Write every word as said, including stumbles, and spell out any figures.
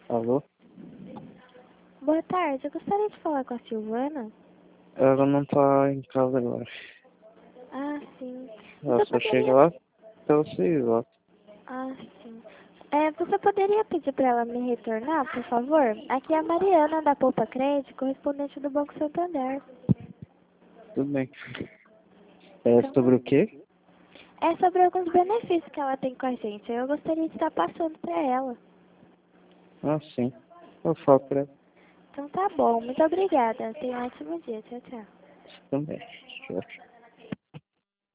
Alô? Boa tarde, eu gostaria de falar com a Silvana. Ela não tá em casa agora. Ah, sim. Ela Você só chega poderia... lá pelo celular. Ah, sim. É, você poderia pedir para ela me retornar, por favor? Aqui é a Mariana, da Poupa Crédito, correspondente do Banco Santander. Tudo bem. É Então, sobre o quê? é sobre alguns benefícios que ela tem com a gente. Eu gostaria de estar passando para ela. Ah, sim. Eu falo pra ela Então tá bom, muito obrigada. Tenha um ótimo dia. Tchau, tchau. também. Tchau, tchau.